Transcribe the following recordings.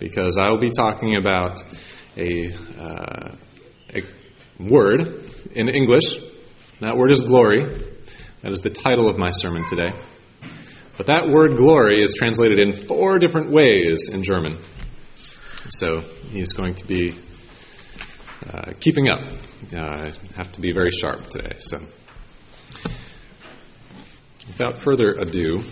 because I will be talking about a word in English. That word is glory. That is the title of my sermon today. But that word glory is translated in 4 different ways in German. So he's going to be keeping up. I have to be very sharp today. So without further ado,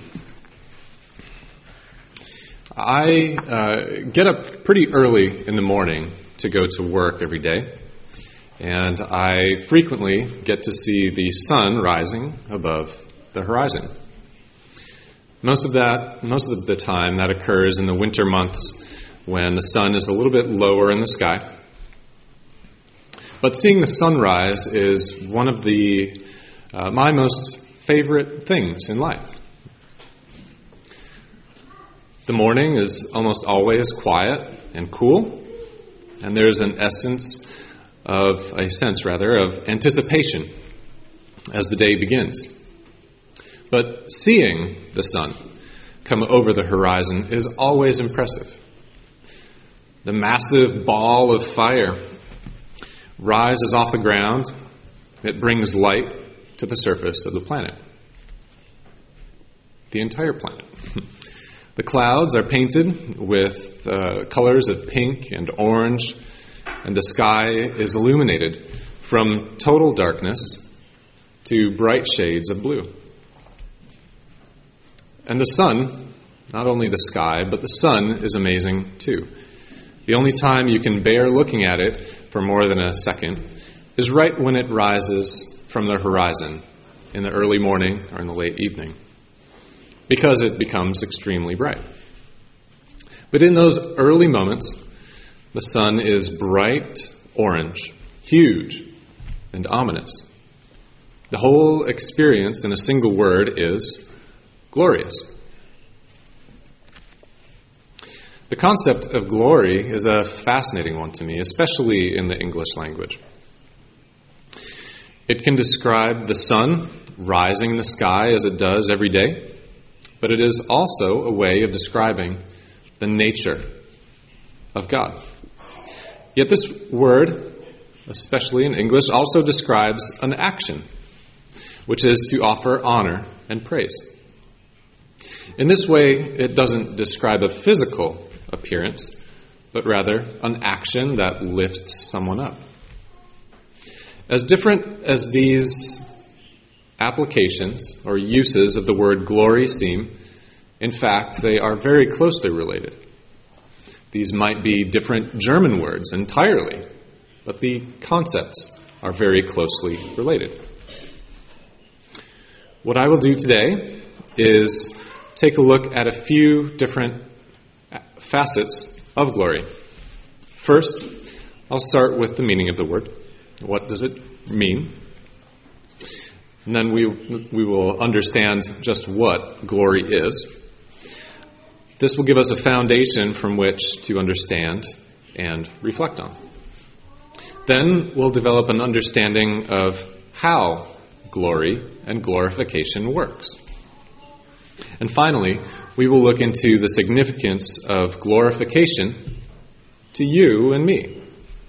I get up pretty early in the morning to go to work every day, and I frequently get to see the sun rising above the horizon. Most of the time that occurs in the winter months when the sun is a little bit lower in the sky. But seeing the sunrise is one of my most favorite things in life. The morning is almost always quiet and cool, and there's a sense of anticipation as the day begins. But seeing the sun come over the horizon is always impressive. The massive ball of fire rises off the ground. It brings light to the surface of the planet. The entire planet. The clouds are painted with colors of pink and orange, and the sky is illuminated from total darkness to bright shades of blue. And the sun, not only the sky, but the sun is amazing too. The only time you can bear looking at it for more than a second is right when it rises from the horizon in the early morning or in the late evening, because it becomes extremely bright. But in those early moments, the sun is bright orange, huge, and ominous. The whole experience, in a single word, is glorious. The concept of glory is a fascinating one to me, especially in the English language. It can describe the sun rising in the sky as it does every day, but it is also a way of describing the nature of God. Yet this word, especially in English, also describes an action, which is to offer honor and praise. In this way, it doesn't describe a physical appearance, but rather an action that lifts someone up. As different as these applications or uses of the word glory seem, in fact, they are very closely related. These might be different German words entirely, but the concepts are very closely related. What I will do today is take a look at a few different facets of glory. First, I'll start with the meaning of the word. What does it mean? And then we will understand just what glory is. This will give us a foundation from which to understand and reflect on. Then we'll develop an understanding of how glory and glorification works. And finally, we will look into the significance of glorification to you and me.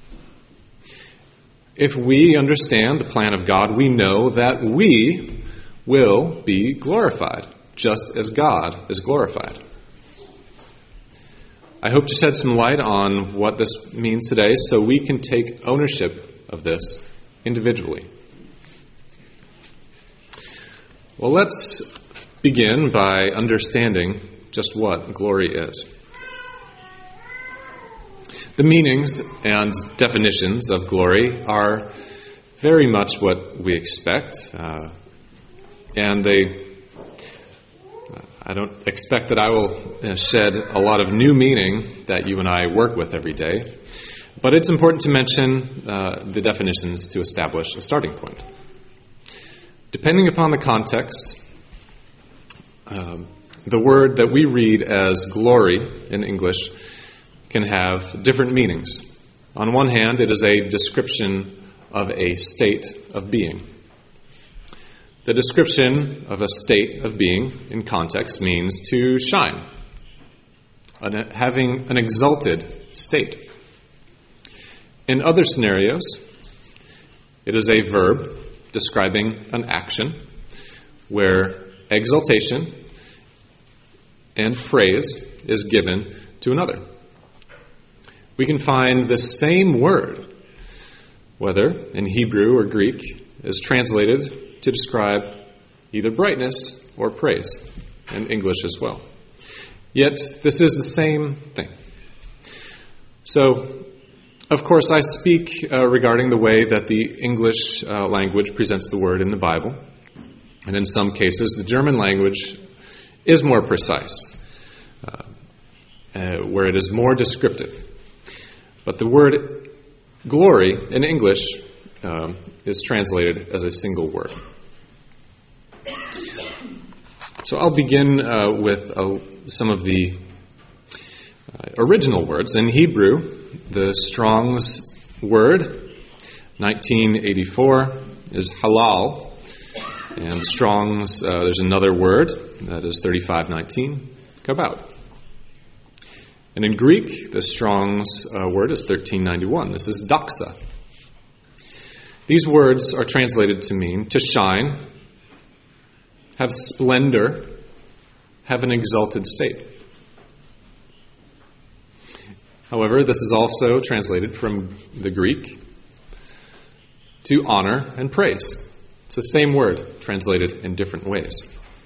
If we understand the plan of God, we know that we will be glorified, just as God is glorified. I hope to shed some light on what this means today so we can take ownership of this individually. Well, let's begin by understanding just what glory is. The meanings and definitions of glory are very much what we expect, and I don't expect that I will shed a lot of new meaning that you and I work with every day, but it's important to mention the definitions to establish a starting point. Depending upon the context, the word that we read as glory in English can have different meanings. On one hand, it is a description of a state of being. The description of a state of being in context means to shine, having an exalted state. In other scenarios, it is a verb describing an action where exaltation and praise is given to another. We can find the same word, whether in Hebrew or Greek, is translated to describe either brightness or praise, in English as well. Yet, this is the same thing. So, of course, I speak regarding the way that the English language presents the word in the Bible. And in some cases, the German language is more precise, where it is more descriptive. But the word glory in English is translated as a single word. So I'll begin with some of the original words. In Hebrew, the Strong's word, 1984, is halal. And Strong's, there's another word, that is 3519, kabod. And in Greek, the Strong's word is 1391. This is doxa. These words are translated to mean to shine, have splendor, have an exalted state. However, this is also translated from the Greek to honor and praise. It's the same word translated in different ways.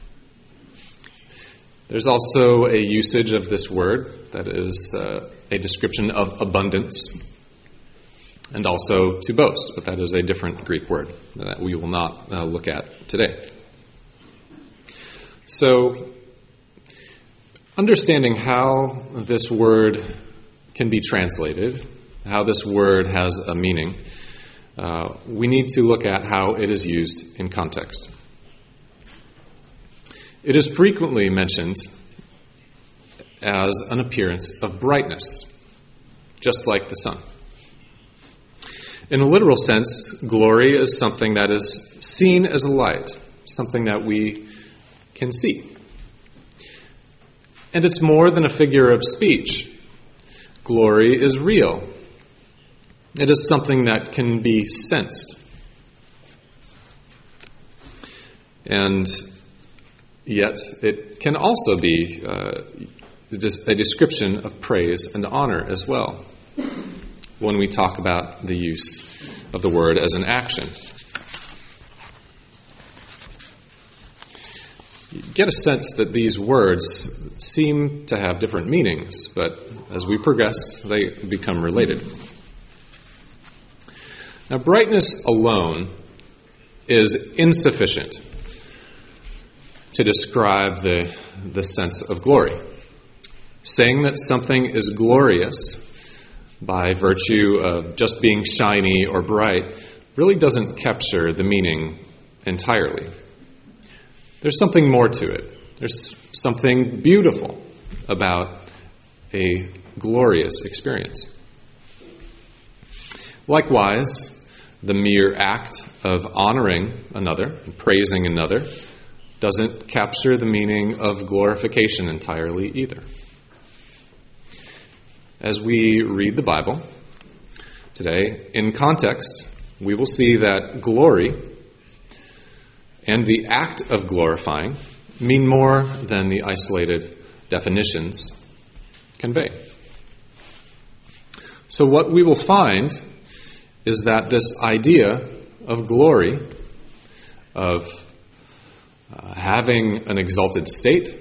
There's also a usage of this word that is a description of abundance and also to boast, but that is a different Greek word that we will not look at today. So, understanding how this word can be translated, how this word has a meaning, we need to look at how it is used in context. It is frequently mentioned as an appearance of brightness, just like the sun. In a literal sense, glory is something that is seen as a light, something that we can see. And it's more than a figure of speech. Glory is real. It is something that can be sensed. And yet, it can also be a description of praise and honor as well, when we talk about the use of the word as an action. You get a sense that these words seem to have different meanings, but as we progress, they become related. Now, brightness alone is insufficient to describe the sense of glory. Saying that something is glorious by virtue of just being shiny or bright really doesn't capture the meaning entirely. There's something more to it. There's something beautiful about a glorious experience. Likewise, the mere act of honoring another and praising another doesn't capture the meaning of glorification entirely either. As we read the Bible today, in context, we will see that glory and the act of glorifying mean more than the isolated definitions convey. So what we will find is that this idea of glory, of having an exalted state,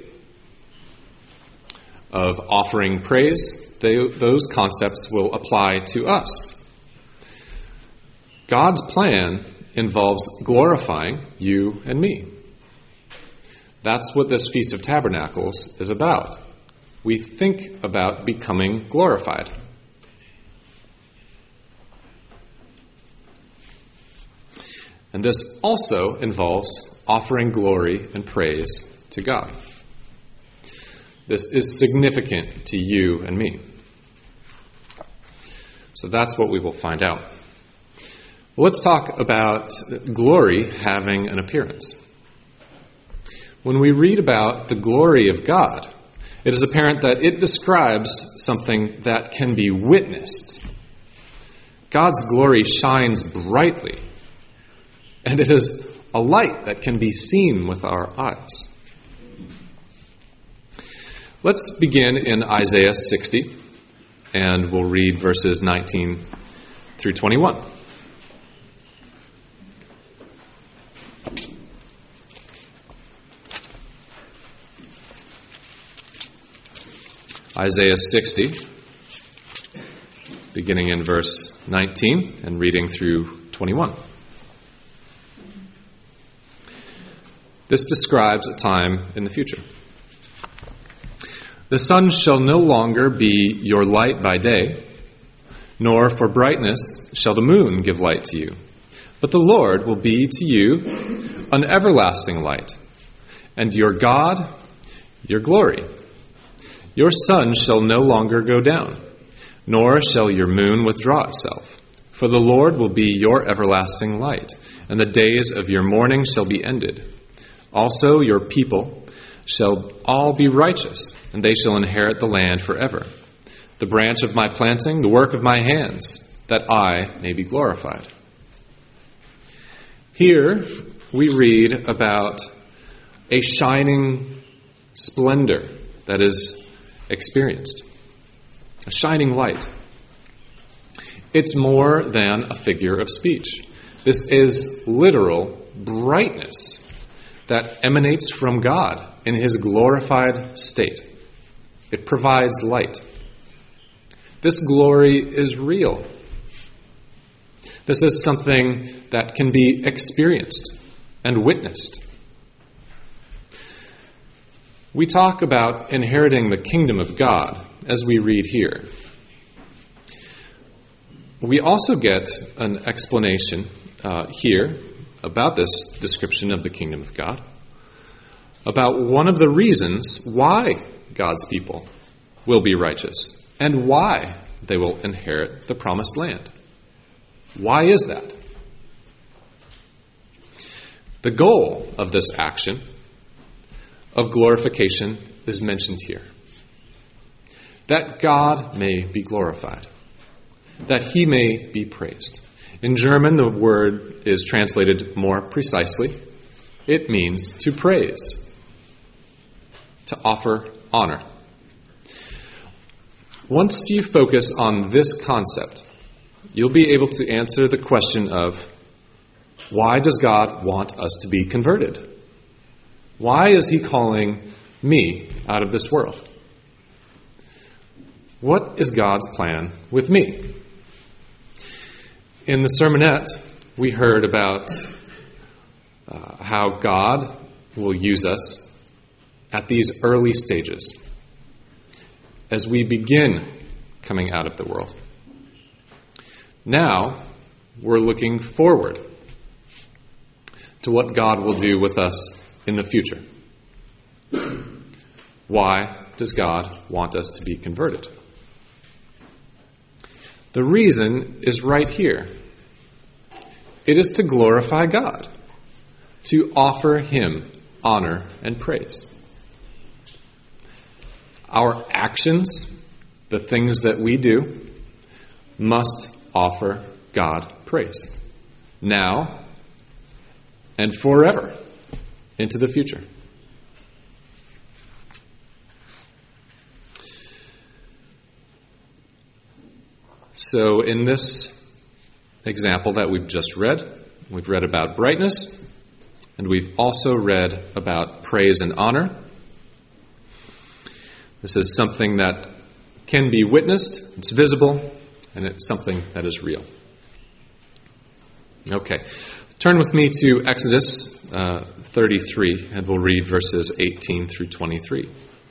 of offering praise, those concepts will apply to us. God's plan involves glorifying you and me. That's what this Feast of Tabernacles is about. We think about becoming glorified. And this also involves offering glory and praise to God. This is significant to you and me. So that's what we will find out. Well, let's talk about glory having an appearance. When we read about the glory of God it is apparent that it describes something that can be witnessed. God's glory shines brightly, and it is a light that can be seen with our eyes. Let's begin in Isaiah 60, and we'll read verses 19 through 21. Isaiah 60, beginning in verse 19 and reading through 21. This describes a time in the future. The sun shall no longer be your light by day, nor for brightness shall the moon give light to you. But the Lord will be to you an everlasting light, and your God your glory. Your sun shall no longer go down, nor shall your moon withdraw itself. For the Lord will be your everlasting light, and the days of your mourning shall be ended. Also your people shall all be righteous, and they shall inherit the land forever. The branch of my planting, the work of my hands, that I may be glorified. Here we read about a shining splendor that is experienced, a shining light. It's more than a figure of speech. This is literal brightness that emanates from God in his glorified state. It provides light. This glory is real. This is something that can be experienced and witnessed. We talk about inheriting the kingdom of God as we read here. We also get an explanation here about this description of the kingdom of God, about one of the reasons why God's people will be righteous and why they will inherit the promised land. Why is that? The goal of this action of glorification is mentioned here. That God may be glorified, that he may be praised. In German, the word is translated more precisely. It means to praise, to offer honor. Once you focus on this concept, you'll be able to answer the question of, why does God want us to be converted? Why is he calling me out of this world? What is God's plan with me? In the sermonette, we heard about how God will use us at these early stages as we begin coming out of the world. Now, we're looking forward to what God will do with us in the future. Why does God want us to be converted? The reason is right here. It is to glorify God, to offer him honor and praise. Our actions, the things that we do, must offer God praise, now and forever into the future. So in this example that we've just read, we've read about brightness, and we've also read about praise and honor. This is something that can be witnessed, it's visible, and it's something that is real. Okay, turn with me to Exodus 33, and we'll read verses 18 through 23.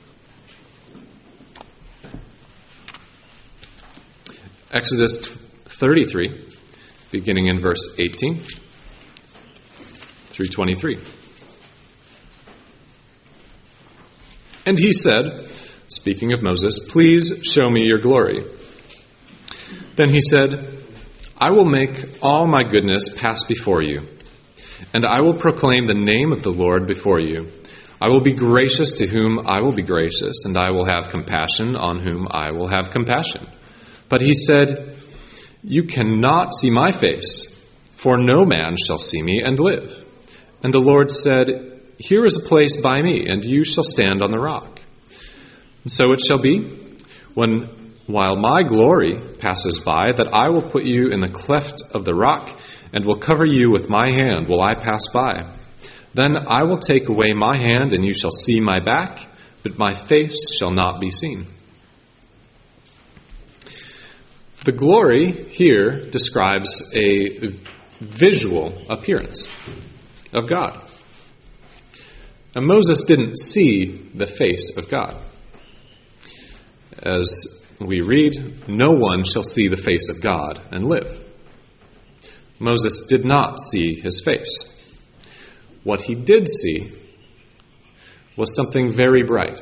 Exodus 33, beginning in verse 18 through 23. And he said, speaking of Moses, "Please show me your glory." Then he said, "I will make all my goodness pass before you, and I will proclaim the name of the Lord before you. I will be gracious to whom I will be gracious, and I will have compassion on whom I will have compassion. But he said, You cannot see my face, for no man shall see me and live. And the Lord said, Here is a place by me, and you shall stand on the rock. And so it shall be, while my glory passes by, that I will put you in the cleft of the rock, and will cover you with my hand while I pass by. Then I will take away my hand, and you shall see my back, but my face shall not be seen. The glory here describes a visual appearance of God. And Moses didn't see the face of God. As we read, no one shall see the face of God and live. Moses did not see his face. What he did see was something very bright.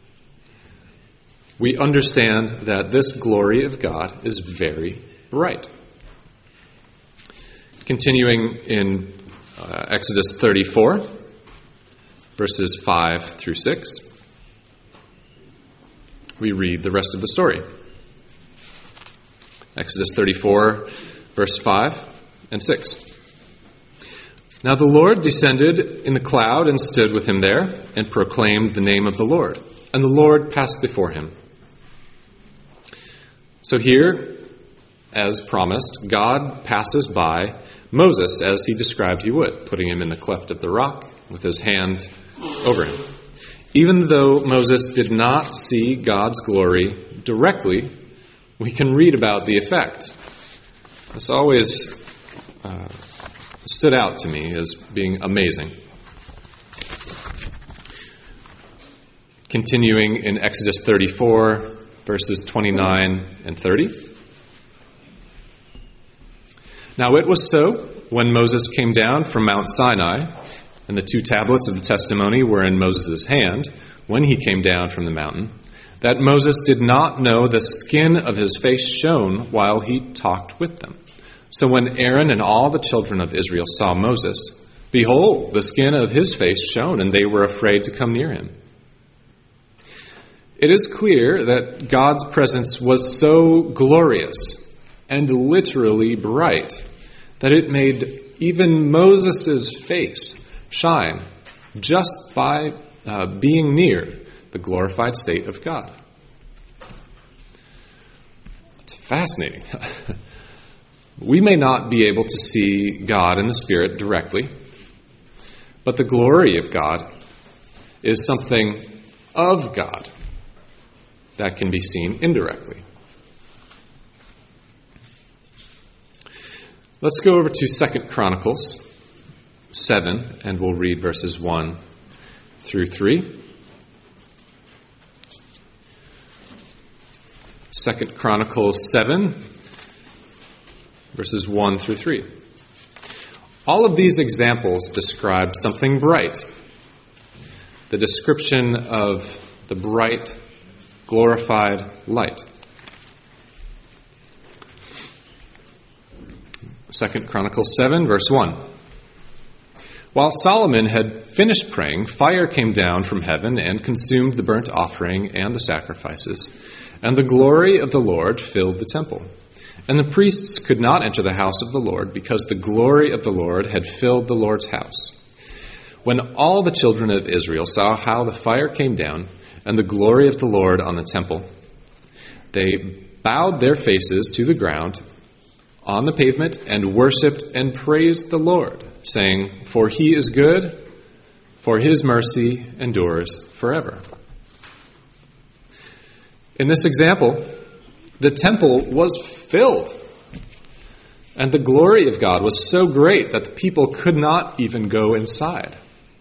We understand that this glory of God is very bright. Continuing in Exodus 34, verses 5 through 6, we read the rest of the story. Exodus 34, verse 5 and 6. Now the Lord descended in the cloud and stood with him there and proclaimed the name of the Lord. And the Lord passed before him. So here, as promised, God passes by Moses as he described he would, putting him in the cleft of the rock with his hand over him. Even though Moses did not see God's glory directly, we can read about the effect. This always stood out to me as being amazing. Continuing in Exodus 34, verses 29 and 30. Now it was so, when Moses came down from Mount Sinai, and the 2 tablets of the testimony were in Moses' hand, when he came down from the mountain, that Moses did not know the skin of his face shone while he talked with them. So when Aaron and all the children of Israel saw Moses, behold, the skin of his face shone, and they were afraid to come near him. It is clear that God's presence was so glorious and literally bright that it made even Moses' face shine just by being near the glorified state of God. It's fascinating. We may not be able to see God in the Spirit directly, but the glory of God is something of God that can be seen indirectly. Let's go over to 2 Chronicles 7, and we'll read verses 1 through 3. 2 Chronicles 7, verses 1 through 3. All of these examples describe something bright. The description of the bright, glorified light. 2 Chronicles 7, verse 1. While Solomon had finished praying, fire came down from heaven and consumed the burnt offering and the sacrifices, and the glory of the Lord filled the temple. And the priests could not enter the house of the Lord, because the glory of the Lord had filled the Lord's house. When all the children of Israel saw how the fire came down, and the glory of the Lord on the temple, they bowed their faces to the ground on the pavement and worshipped and praised the Lord, saying, For he is good, for his mercy endures forever. In this example, the temple was filled, and the glory of God was so great that the people could not even go inside.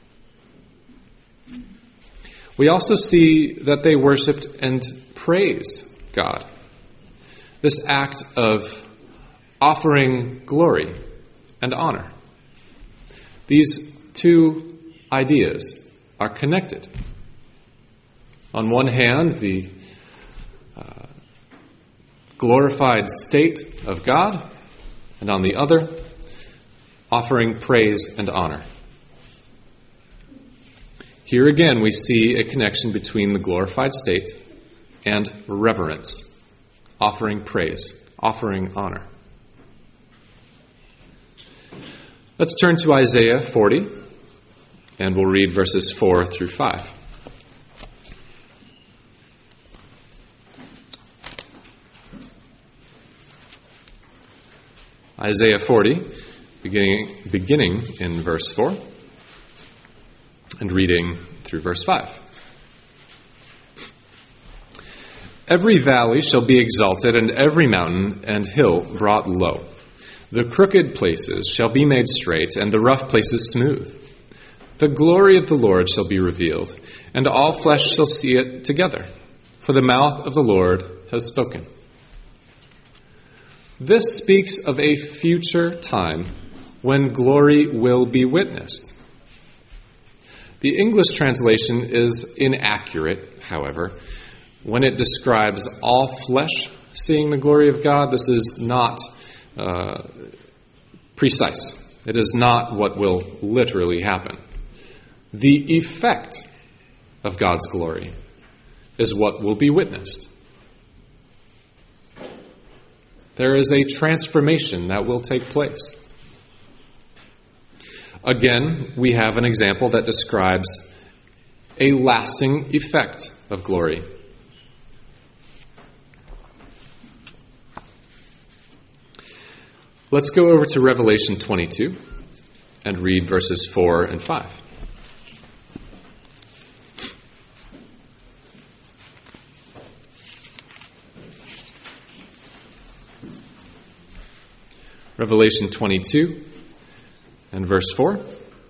We also see that they worshipped and praised God. This act of offering glory and honor. These two ideas are connected. On one hand, the glorified state of God, and on the other, offering praise and honor. Here again we see a connection between the glorified state and reverence, offering praise, offering honor. Let's turn to Isaiah 40, and we'll read verses 4 through 5. Isaiah 40, beginning in verse 4, and reading through verse 5. Every valley shall be exalted, and every mountain and hill brought low. The crooked places shall be made straight, and the rough places smooth. The glory of the Lord shall be revealed, and all flesh shall see it together, for the mouth of the Lord has spoken. This speaks of a future time when glory will be witnessed. The English translation is inaccurate, however, when it describes all flesh seeing the glory of God. This is not precise. It is not what will literally happen. The effect of God's glory is what will be witnessed. There is a transformation that will take place. Again, we have an example that describes a lasting effect of glory. Let's go over to Revelation 22 and read verses 4 and 5. Revelation 22 and verse 4.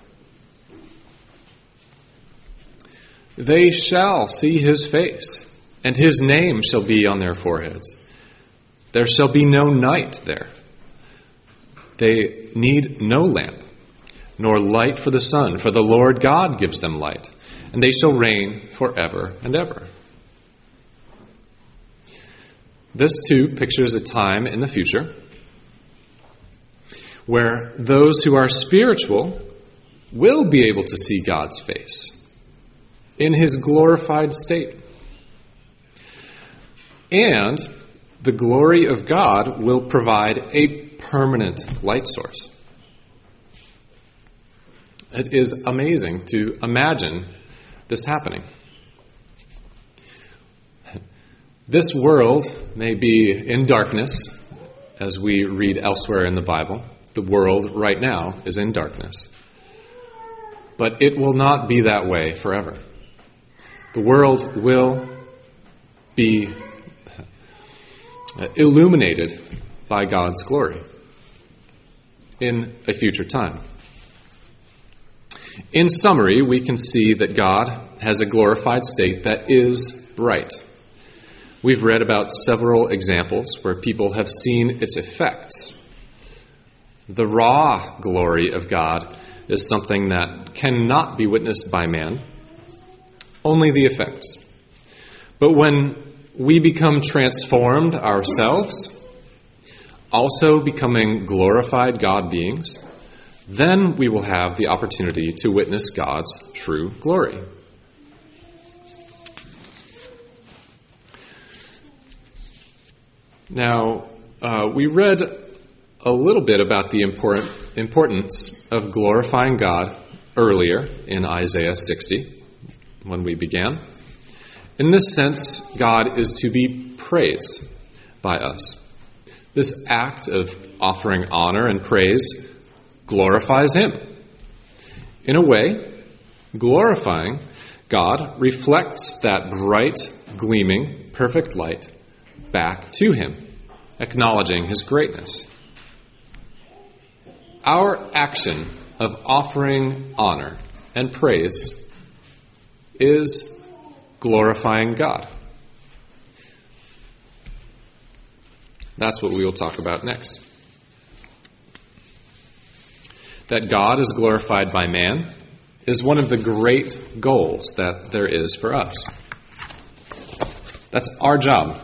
They shall see his face, and his name shall be on their foreheads. There shall be no night there. They need no lamp, nor light for the sun, for the Lord God gives them light, and they shall reign forever and ever. This too pictures a time in the future where those who are spiritual will be able to see God's face in his glorified state. And the glory of God will provide a permanent light source. It is amazing to imagine this happening. This world may be in darkness, as we read elsewhere in the Bible. The world right now is in darkness. But it will not be that way forever. The world will be illuminated by God's glory in a future time. In summary, we can see that God has a glorified state that is bright. We've read about several examples where people have seen its effects. The raw glory of God is something that cannot be witnessed by man, only the effects. But when we become transformed ourselves, also becoming glorified God beings, then we will have the opportunity to witness God's true glory. Now, we read a little bit about the importance of glorifying God earlier in Isaiah 60 when we began. In this sense, God is to be praised by us. This act of offering honor and praise glorifies him. In a way, glorifying God reflects that bright, gleaming, perfect light back to him, acknowledging his greatness. Our action of offering honor and praise is glorifying God. That's what we will talk about next. That God is glorified by man is one of the great goals that there is for us. That's our job.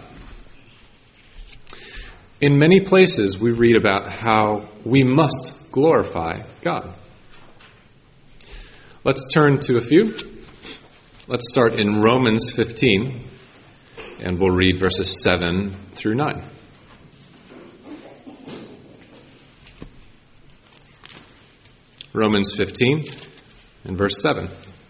In many places, we read about how we must glorify God. Let's turn to a few. Let's start in Romans 15, and we'll read verses 7 through 9. Romans 15 and verse 7.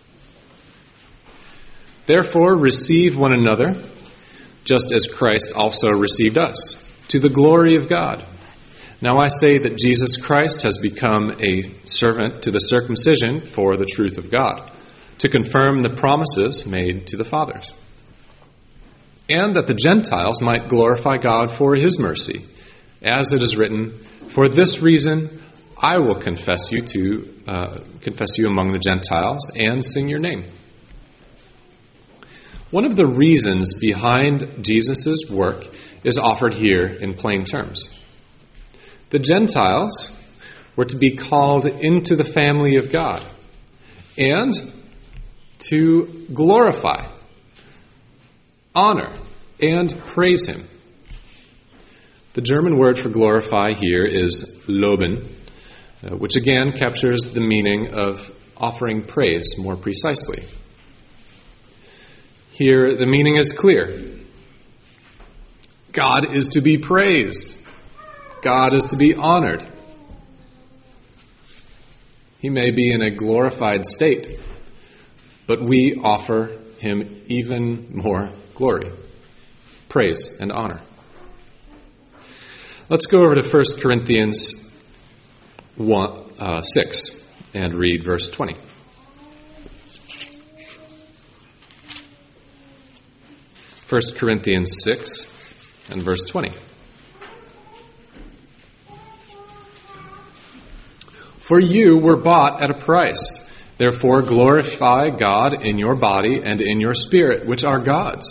Therefore receive one another, just as Christ also received us, to the glory of God. Now I say that Jesus Christ has become a servant to the circumcision for the truth of God, to confirm the promises made to the fathers, and that the Gentiles might glorify God for his mercy, as it is written, for this reason I will confess you among the Gentiles and sing your name. One of the reasons behind Jesus' work is offered here in plain terms. The Gentiles were to be called into the family of God and to glorify, honor, and praise him. The German word for glorify here is loben, which again captures the meaning of offering praise more precisely. Here, the meaning is clear. God is to be praised. God is to be honored. He may be in a glorified state, but we offer him even more glory, praise, and honor. Let's go over to 1 Corinthians 6 and read verse 20. 1 Corinthians 6 and verse 20. For you were bought at a price. Therefore glorify God in your body and in your spirit, which are God's.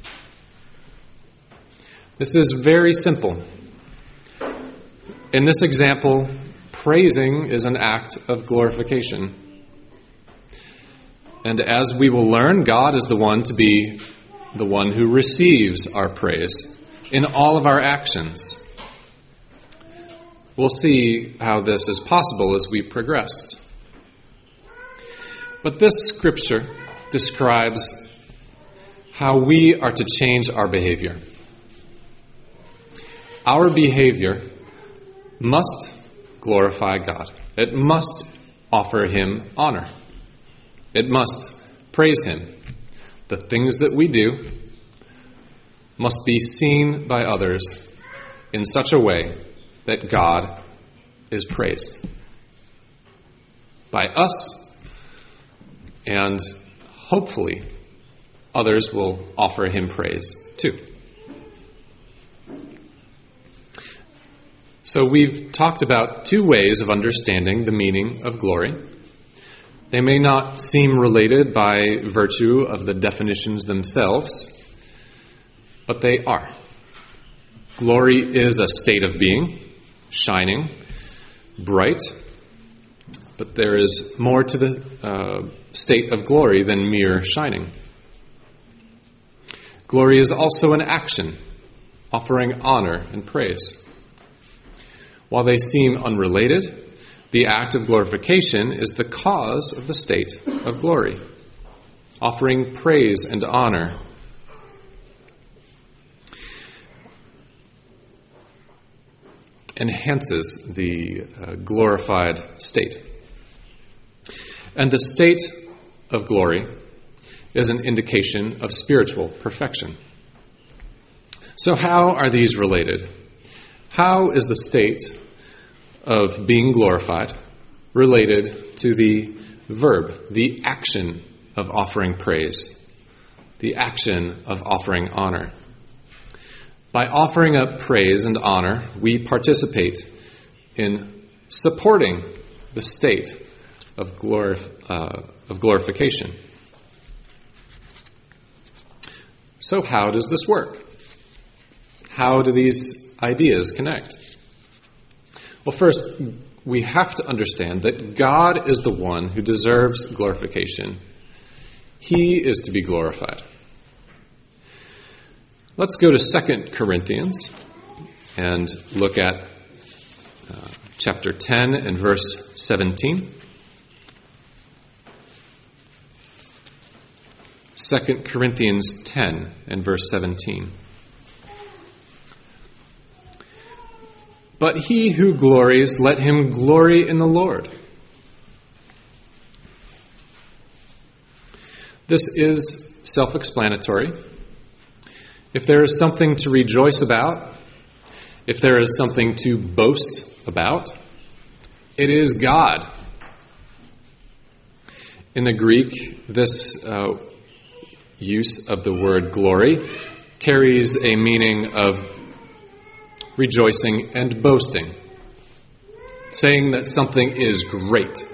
This is very simple. In this example, praising is an act of glorification. And as we will learn, God is the one to be the one who receives our praise in all of our actions. We'll see how this is possible as we progress. But this scripture describes how we are to change our behavior. Our behavior must glorify God. It must offer him honor. It must praise him. The things that we do must be seen by others in such a way that God is praised by us, and hopefully others will offer him praise too. So we've talked about two ways of understanding the meaning of glory. They may not seem related by virtue of the definitions themselves, but they are. Glory is a state of being, shining, bright, but there is more to the state of glory than mere shining. Glory is also an action, offering honor and praise. While they seem unrelated, the act of glorification is the cause of the state of glory. Offering praise and honor enhances the glorified state. And the state of glory is an indication of spiritual perfection. So how are these related? How is the state of being glorified related to the verb, the action of offering praise, the action of offering honor? By offering up praise and honor, we participate in supporting the state of glorification. So how does this work? How do these ideas connect? Well, first, we have to understand that God is the one who deserves glorification. He is to be glorified. Let's go to 2 Corinthians and look at chapter 10 and verse 17. 2 Corinthians 10 and verse 17. But he who glories, let him glory in the Lord. This is self-explanatory. If there is something to rejoice about, if there is something to boast about, it is God. In the Greek, this use of the word glory carries a meaning of rejoicing and boasting, saying that something is great.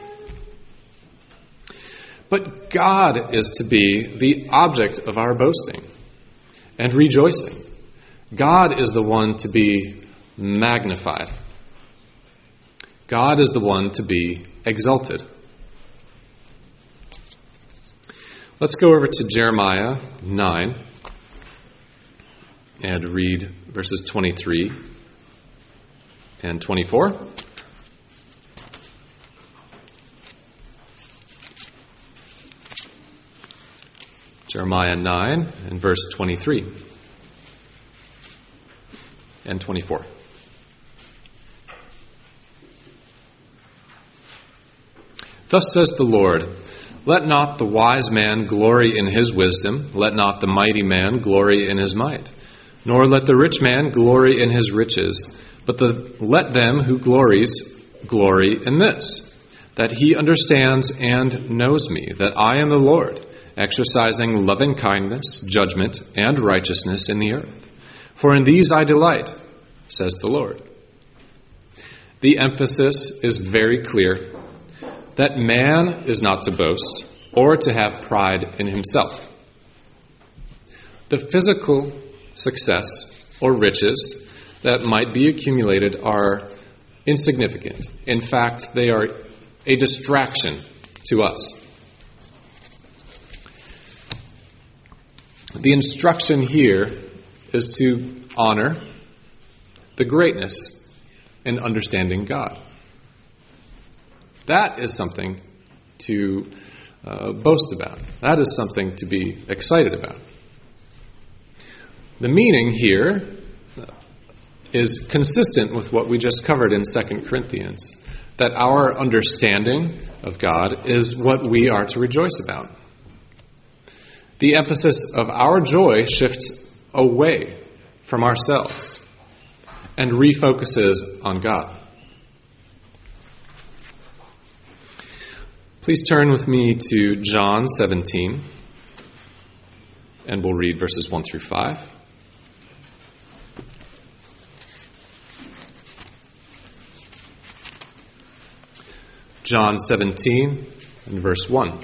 But God is to be the object of our boasting and rejoicing. God is the one to be magnified. God is the one to be exalted. Let's go over to Jeremiah 9 and read verses 23 and 24. Jeremiah 9 and verse 23 and 24. Thus says the Lord, let not the wise man glory in his wisdom, let not the mighty man glory in his might, nor let the rich man glory in his riches, but let them who glories glory in this, that he understands and knows me, that I am the Lord, exercising loving kindness, judgment, and righteousness in the earth. For in these I delight, says the Lord. The emphasis is very clear that man is not to boast or to have pride in himself. The physical success or riches that might be accumulated are insignificant. In fact, they are a distraction to us. The instruction here is to honor the greatness in understanding God. That is something to boast about. That is something to be excited about. The meaning here is consistent with what we just covered in 2 Corinthians, that our understanding of God is what we are to rejoice about. The emphasis of our joy shifts away from ourselves and refocuses on God. Please turn with me to John 17, and we'll read verses 1 through 5. John 17 and verse 1.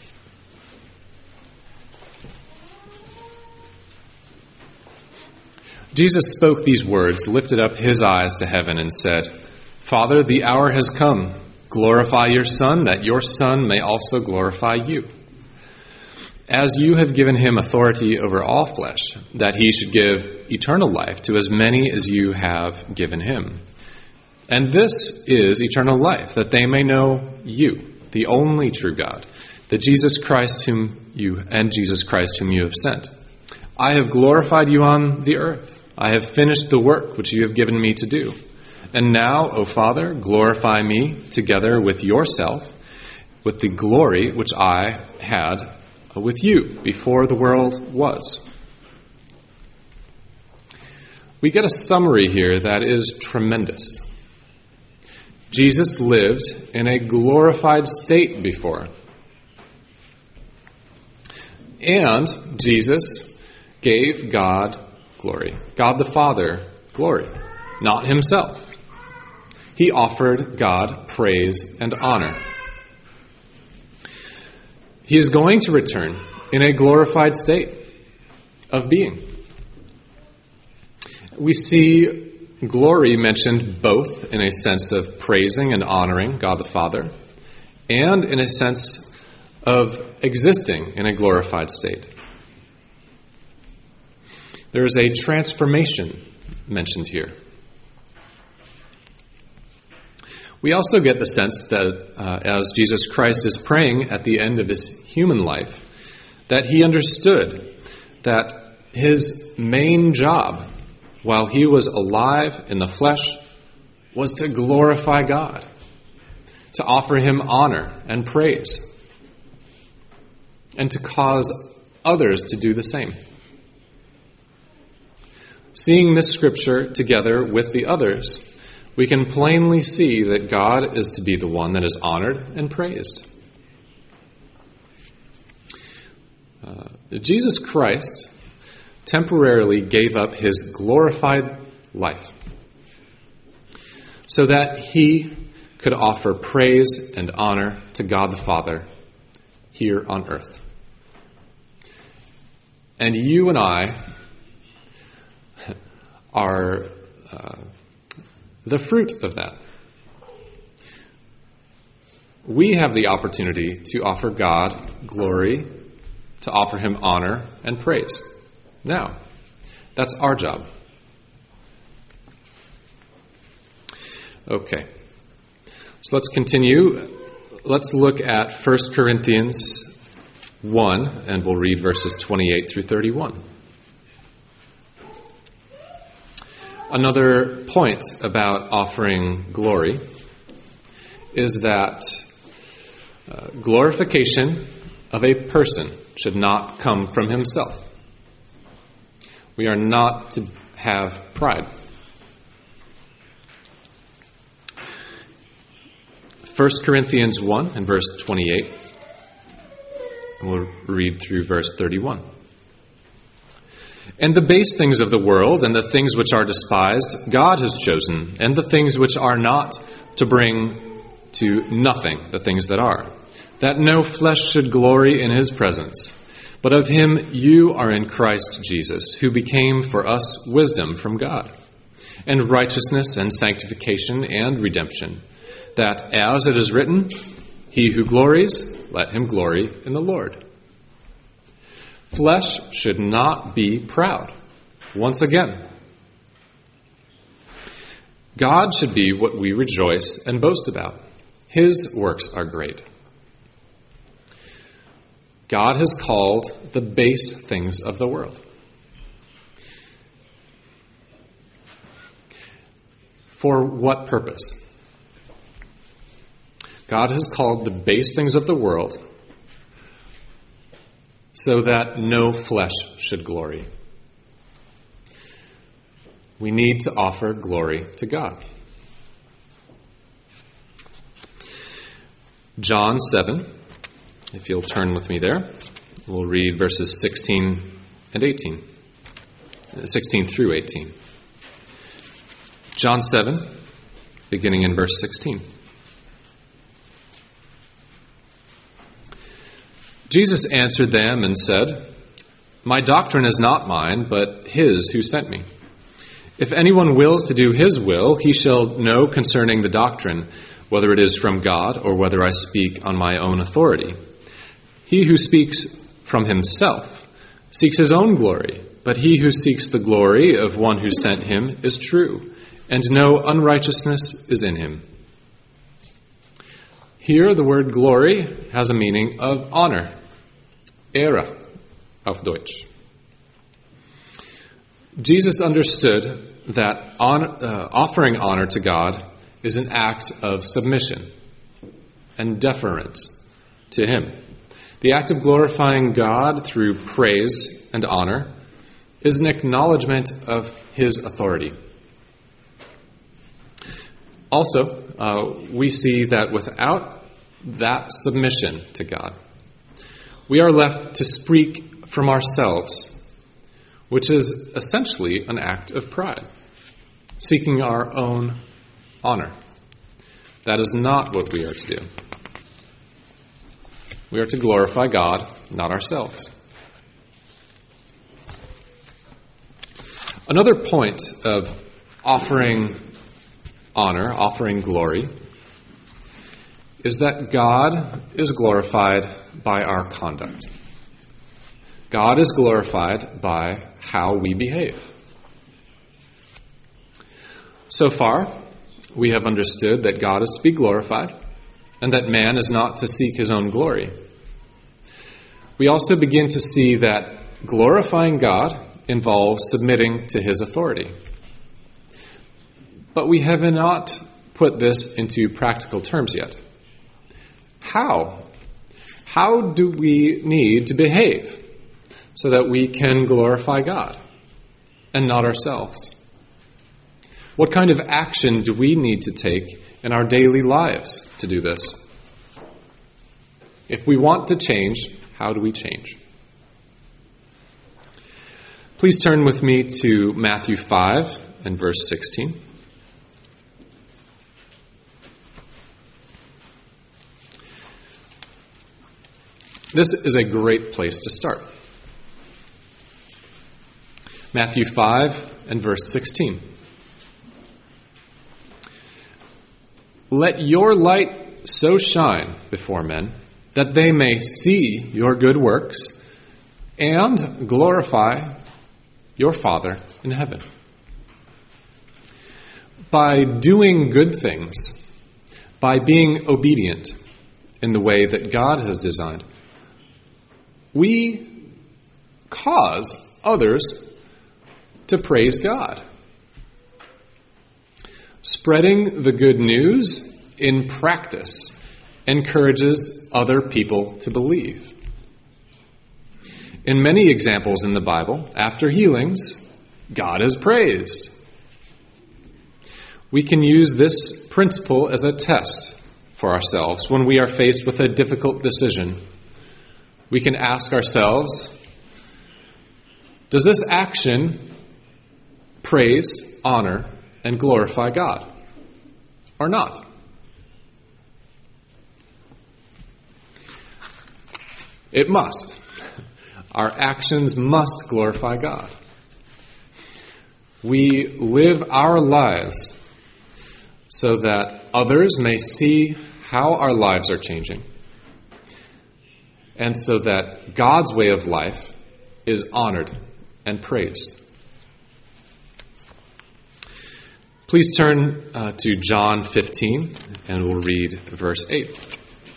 Jesus spoke these words, lifted up his eyes to heaven, and said, Father, the hour has come. Glorify your Son, that your Son may also glorify you. As you have given him authority over all flesh, that he should give eternal life to as many as you have given him. And this is eternal life, that they may know you, the only true God, that Jesus Christ whom you have sent. I have glorified you on the earth. I have finished the work which you have given me to do. And now, O Father, glorify me together with yourself, with the glory which I had with you before the world was. We get a summary here that is tremendous. Jesus lived in a glorified state before. And Jesus gave God glory, God the Father glory, not himself. He offered God praise and honor. He is going to return in a glorified state of being. We see glory mentioned both in a sense of praising and honoring God the Father and in a sense of existing in a glorified state. There is a transformation mentioned here. We also get the sense that as Jesus Christ is praying at the end of his human life, that he understood that his main job while he was alive in the flesh was to glorify God, to offer him honor and praise, and to cause others to do the same. Seeing this scripture together with the others, we can plainly see that God is to be the one that is honored and praised. Jesus Christ temporarily gave up his glorified life so that he could offer praise and honor to God the Father here on earth. And you and I are the fruit of that. We have the opportunity to offer God glory, to offer him honor and praise. Now, that's our job. Okay, so let's continue. Let's look at 1 Corinthians 1, and we'll read verses 28 through 31. Another point about offering glory is that glorification of a person should not come from himself. We are not to have pride. 1 Corinthians 1 and verse 28. We'll read through verse 31. And the base things of the world and the things which are despised, God has chosen, and the things which are not, to bring to nothing the things that are, that no flesh should glory in his presence. But of him you are in Christ Jesus, who became for us wisdom from God, and righteousness and sanctification and redemption, that as it is written, he who glories, let him glory in the Lord. Flesh should not be proud. Once again, God should be what we rejoice and boast about. His works are great. God has called the base things of the world. For what purpose? God has called the base things of the world so that no flesh should glory. We need to offer glory to God. John 7, if you'll turn with me there, we'll read verses 16 and 18. 16 through 18. John 7, beginning in verse 16. Jesus answered them and said, "My doctrine is not mine, but his who sent me. If anyone wills to do his will, he shall know concerning the doctrine, whether it is from God or whether I speak on my own authority. He who speaks from himself seeks his own glory, but he who seeks the glory of one who sent him is true, and no unrighteousness is in him." Here the word glory has a meaning of honor. Ehre auf Deutsch. Jesus understood that offering honor to God is an act of submission and deference to him. The act of glorifying God through praise and honor is an acknowledgement of his authority. Also, we see that without that submission to God, we are left to speak from ourselves, which is essentially an act of pride, seeking our own honor. That is not what we are to do. We are to glorify God, not ourselves. Another point of offering honor, offering glory, is that God is glorified by our conduct. God is glorified by how we behave. So far, we have understood that God is to be glorified and that man is not to seek his own glory. we also begin to see that glorifying God involves submitting to his authority. But we have not put this into practical terms yet. How? How do we need to behave so that we can glorify God and not ourselves? What kind of action do we need to take in our daily lives to do this? If we want to change, how do we change? Please turn with me to Matthew 5 and verse 16. This is a great place to start. Matthew 5 and verse 16. Let your light so shine before men that they may see your good works and glorify your Father in heaven. By doing good things, by being obedient in the way that God has designed, we cause others to praise God. Spreading the good news in practice encourages other people to believe. In many examples in the Bible, after healings, God is praised. We can use this principle as a test for ourselves when we are faced with a difficult decision. We can ask ourselves, does this action praise, honor, and glorify God or not? It must. Our actions must glorify God. We live our lives so that others may see how our lives are changing, and so that God's way of life is honored and praised. Please turn to John 15, and we'll read verse 8.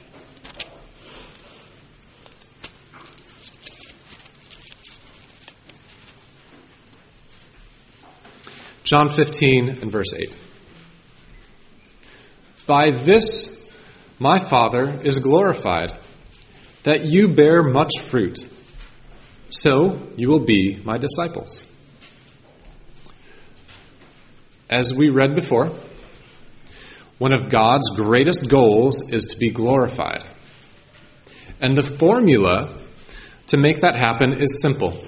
John 15 and verse 8. By this my Father is glorified, that you bear much fruit, so you will be my disciples. As we read before, one of God's greatest goals is to be glorified. And the formula to make that happen is simple.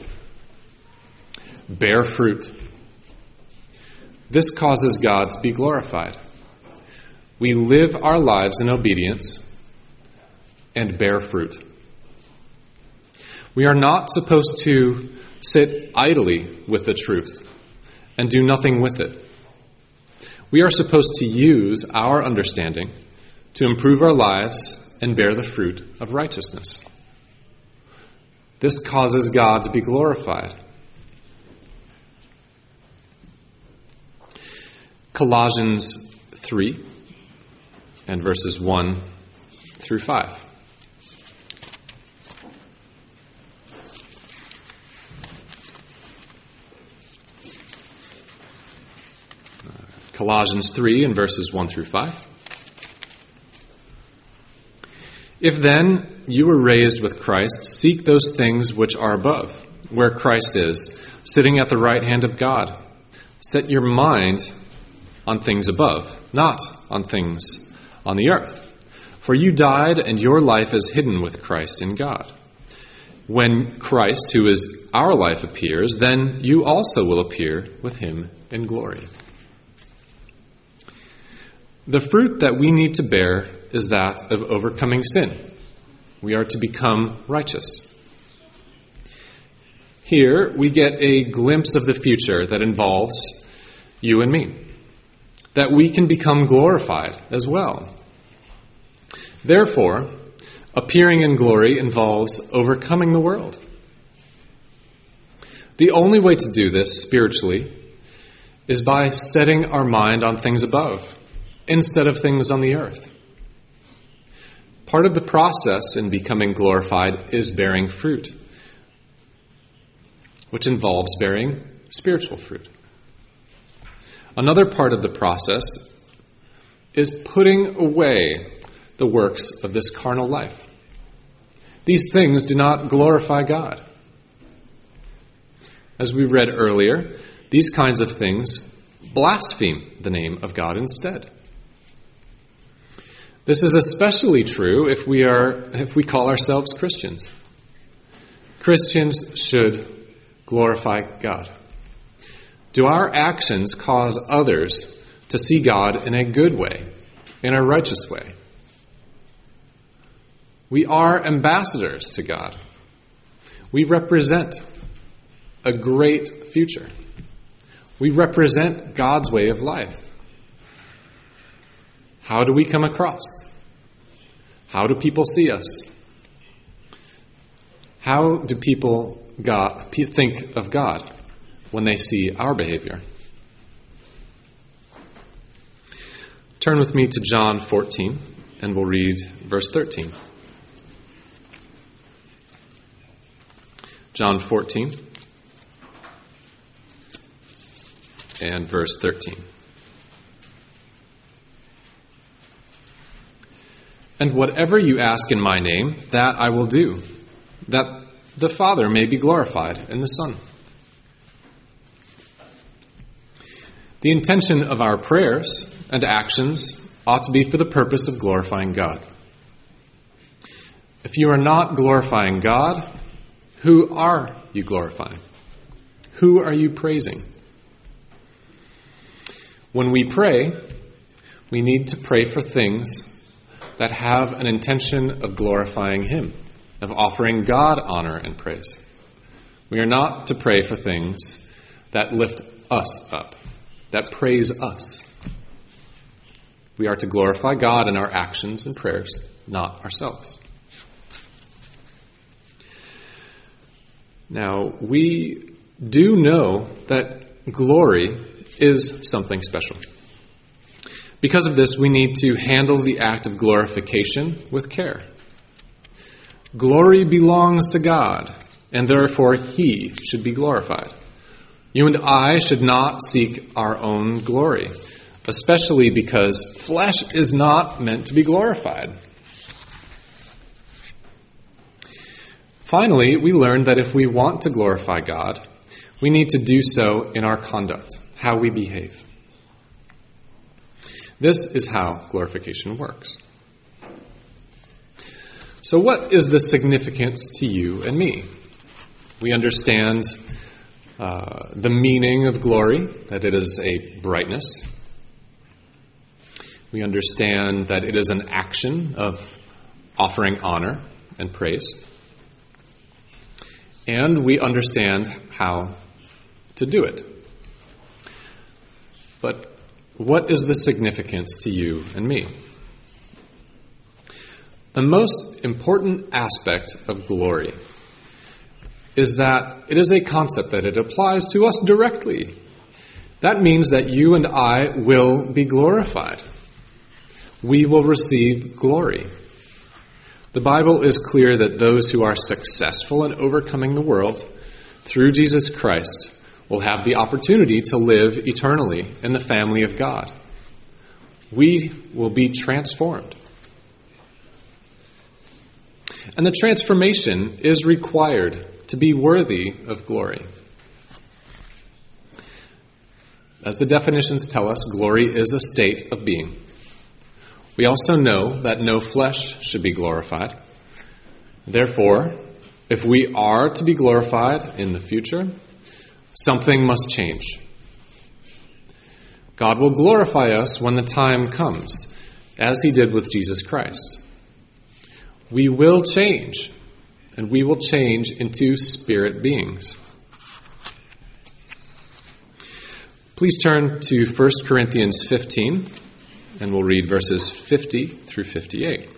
Bear fruit. This causes God to be glorified. We live our lives in obedience and bear fruit. We are not supposed to sit idly with the truth and do nothing with it. We are supposed to use our understanding to improve our lives and bear the fruit of righteousness. This causes God to be glorified. Colossians 3 and verses 1 through 5. Colossians 3 and verses 1 through 5. If then you were raised with Christ, seek those things which are above, where Christ is, sitting at the right hand of God. Set your mind on things above, not on things on the earth. For you died, and your life is hidden with Christ in God. When Christ, who is our life, appears, then you also will appear with him in glory. The fruit that we need to bear is that of overcoming sin. We are to become righteous. Here we get a glimpse of the future that involves you and me, that we can become glorified as well. Therefore, appearing in glory involves overcoming the world. The only way to do this spiritually is by setting our mind on things above instead of things on the earth. Part of the process in becoming glorified is bearing fruit, which involves bearing spiritual fruit. Another part of the process is putting away the works of this carnal life. These things do not glorify God. As we read earlier, these kinds of things blaspheme the name of God instead. This is especially true if we call ourselves Christians. Christians should glorify God. Do our actions cause others to see God in a good way, in a righteous way? We are ambassadors to God. We represent a great future. We represent God's way of life. How do we come across? How do people see us? How do people think of God when they see our behavior? Turn with me to John 14, and we'll read verse 13. John 14 and verse 13. And whatever you ask in my name, that I will do, that the Father may be glorified in the Son. The intention of our prayers and actions ought to be for the purpose of glorifying God. If you are not glorifying God, who are you glorifying? Who are you praising? When we pray, we need to pray for things that have an intention of glorifying Him, of offering God honor and praise. We are not to pray for things that lift us up, that praise us. We are to glorify God in our actions and prayers, not ourselves. Now, we do know that glory is something special. Because of this, we need to handle the act of glorification with care. Glory belongs to God, and therefore He should be glorified. You and I should not seek our own glory, especially because flesh is not meant to be glorified. Finally, we learned that if we want to glorify God, we need to do so in our conduct, how we behave. This is how glorification works. So what is the significance to you and me? We understand the meaning of glory, that it is a brightness. We understand that it is an action of offering honor and praise. And we understand how to do it. But what is the significance to you and me? The most important aspect of glory is that it is a concept that it applies to us directly. That means that you and I will be glorified. We will receive glory. The Bible is clear that those who are successful in overcoming the world through Jesus Christ will have the opportunity to live eternally in the family of God. We will be transformed. And the transformation is required to be worthy of glory. As the definitions tell us, glory is a state of being. We also know that no flesh should be glorified. Therefore, if we are to be glorified in the future, something must change. God will glorify us when the time comes, as He did with Jesus Christ. We will change, and we will change into spirit beings. Please turn to 1 Corinthians 15, and we'll read verses 50 through 58.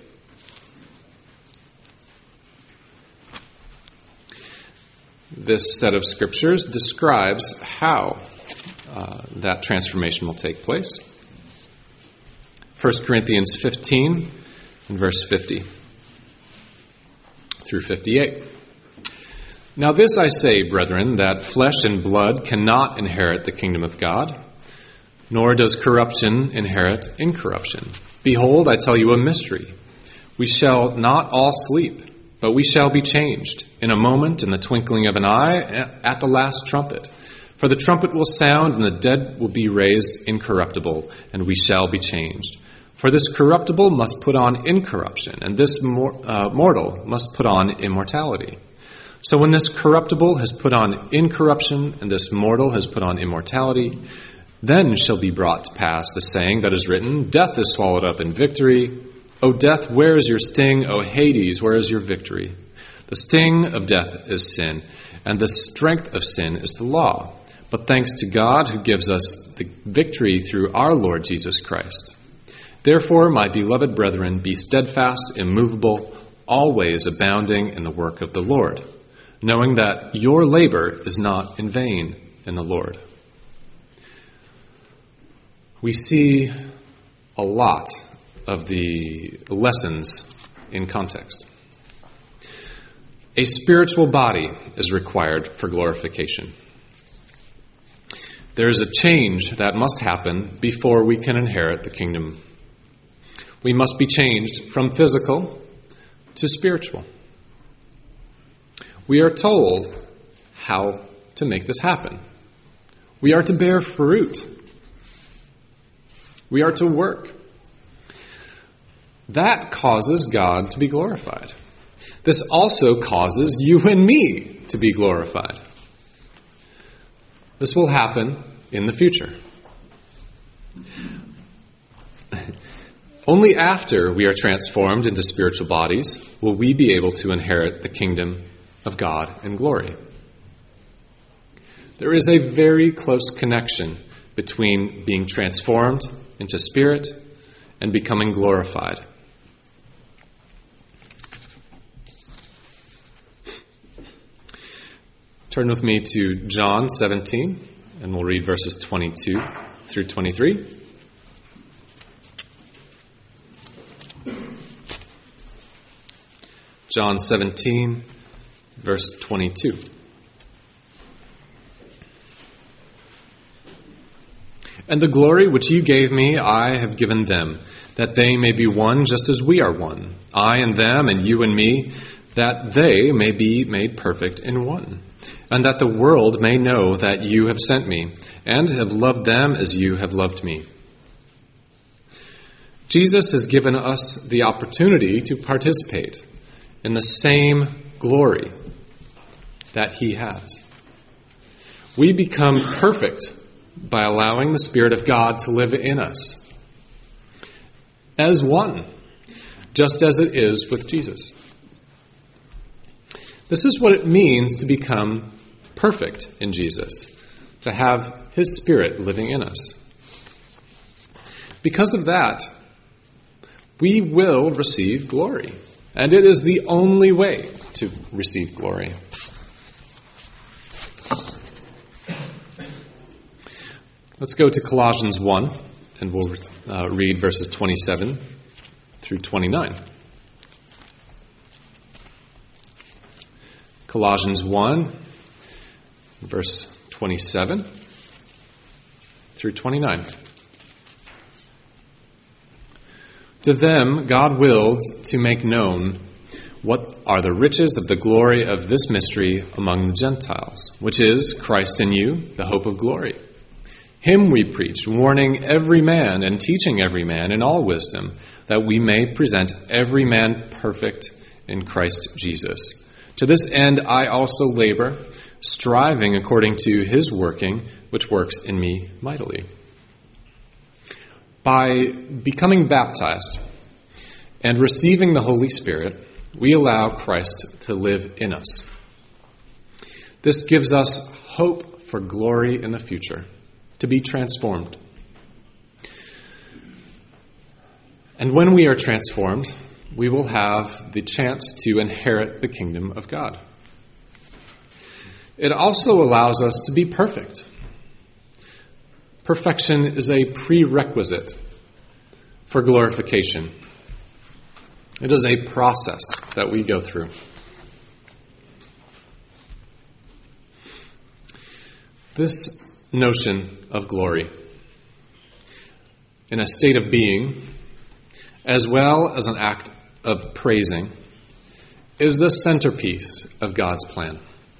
This set of scriptures describes how that transformation will take place. 1 Corinthians 15 in verse 50 through 58. Now this I say, brethren, that flesh and blood cannot inherit the kingdom of God, nor does corruption inherit incorruption. Behold, I tell you a mystery. We shall not all sleep, but we shall be changed in a moment, in the twinkling of an eye, at the last trumpet. For the trumpet will sound, and the dead will be raised incorruptible, and we shall be changed. For this corruptible must put on incorruption, and this mortal must put on immortality. So when this corruptible has put on incorruption, and this mortal has put on immortality, then shall be brought to pass the saying that is written, Death is swallowed up in victory. O death, where is your sting? O Hades, where is your victory? The sting of death is sin, and the strength of sin is the law. But thanks to God who gives us the victory through our Lord Jesus Christ. Therefore, my beloved brethren, be steadfast, immovable, always abounding in the work of the Lord, knowing that your labor is not in vain in the Lord. We see a lot of the lessons in context. A spiritual body is required for glorification. There is a change that must happen before we can inherit the kingdom. We must be changed from physical to spiritual. We are told how to make this happen. We are to bear fruit. We are to work. That causes God to be glorified. This also causes you and me to be glorified. This will happen in the future. Only after we are transformed into spiritual bodies will we be able to inherit the kingdom of God in glory. There is a very close connection between being transformed into spirit and becoming glorified. Turn with me to John 17, and we'll read verses 22 through 23. John 17, verse 22. And the glory which you gave me, I have given them, that they may be one just as we are one, I and them and you and me, that they may be made perfect in one, and that the world may know that you have sent me, and have loved them as you have loved me. Jesus has given us the opportunity to participate in the same glory that he has. We become perfect by allowing the Spirit of God to live in us as one, just as it is with Jesus. This is what it means to become perfect in Jesus, to have his Spirit living in us. Because of that, we will receive glory. And it is the only way to receive glory. Let's go to Colossians 1, and we'll read verses 27 through 29. Colossians 1, verse 27 through 29. To them God willed to make known what are the riches of the glory of this mystery among the Gentiles, which is Christ in you, the hope of glory. Him we preach, warning every man and teaching every man in all wisdom, that we may present every man perfect in Christ Jesus. To this end I also labor, striving according to his working, which works in me mightily. By becoming baptized and receiving the Holy Spirit, we allow Christ to live in us. This gives us hope for glory in the future, to be transformed. And when we are transformed, we will have the chance to inherit the kingdom of God. It also allows us to be perfect. Perfection is a prerequisite for glorification. It is a process that we go through. This notion of glory in a state of being, as well as an act of praising, is the centerpiece of God's plan.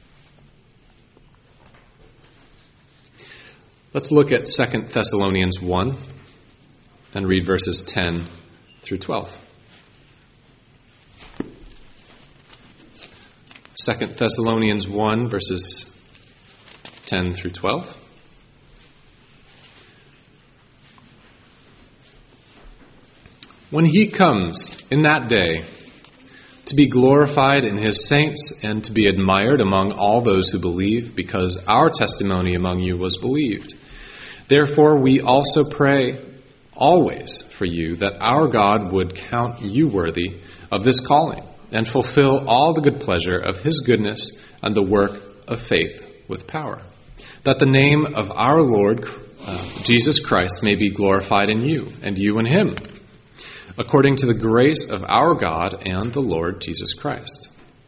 Let's look at 2 Thessalonians 1 and read verses 10 through 12. 2 Thessalonians 1, verses 10 through 12. When he comes in that day to be glorified in his saints and to be admired among all those who believe, because our testimony among you was believed. Therefore we also pray always for you that our God would count you worthy of this calling and fulfill all the good pleasure of his goodness and the work of faith with power, that the name of our Lord Jesus Christ may be glorified in you and you in him, according to the grace of our God and the Lord Jesus Christ.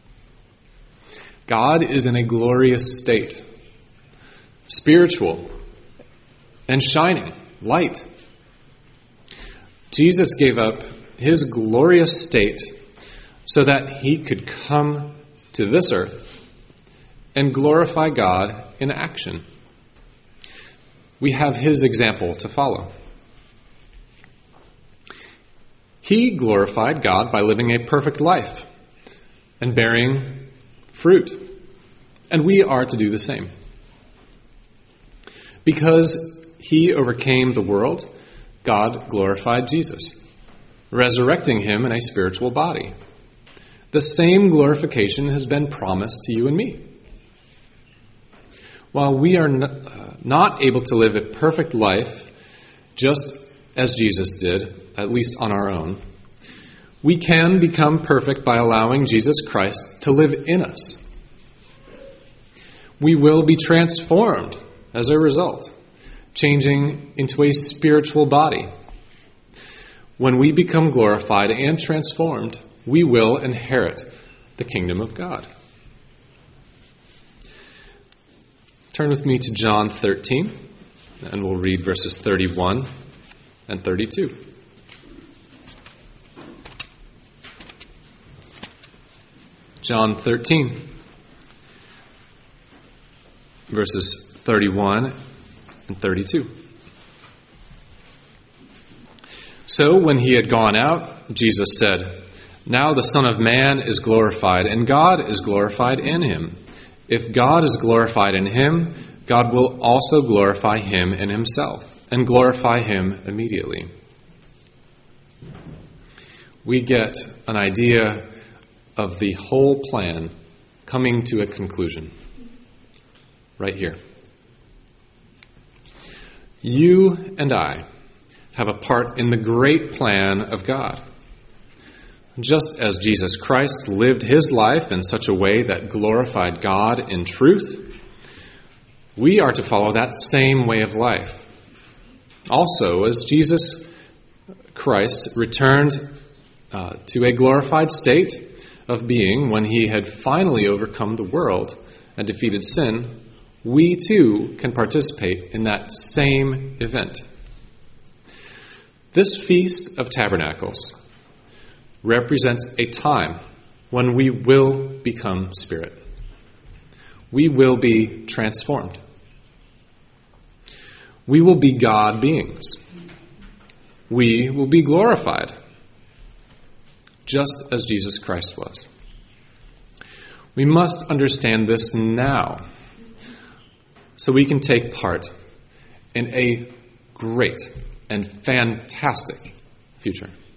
God is in a glorious state, spiritual and shining light. Jesus gave up his glorious state so that he could come to this earth and glorify God in action. We have his example to follow. He glorified God by living a perfect life and bearing fruit. And we are to do the same. Because he overcame the world, God glorified Jesus, resurrecting him in a spiritual body. The same glorification has been promised to you and me. While we are not able to live a perfect life just as Jesus did, at least on our own, we can become perfect by allowing Jesus Christ to live in us. We will be transformed as a result, changing into a spiritual body. When we become glorified and transformed, we will inherit the kingdom of God. Turn with me to John 13, and we'll read verses 31 and 32. John 13, verses 31 and 32. So when he had gone out, Jesus said, "Now the Son of Man is glorified, and God is glorified in him. If God is glorified in him, God will also glorify him in himself, and glorify him immediately." We get an idea of the whole plan coming to a conclusion right here. You and I have a part in the great plan of God. Just as Jesus Christ lived his life in such a way that glorified God in truth, we are to follow that same way of life. Also, as Jesus Christ returned to a glorified state of being when he had finally overcome the world and defeated sin, we too can participate in that same event. This Feast of Tabernacles represents a time when we will become spirit. We will be transformed. We will be God beings. We will be glorified, just as Jesus Christ was. We must understand this now, so we can take part in a great and fantastic future.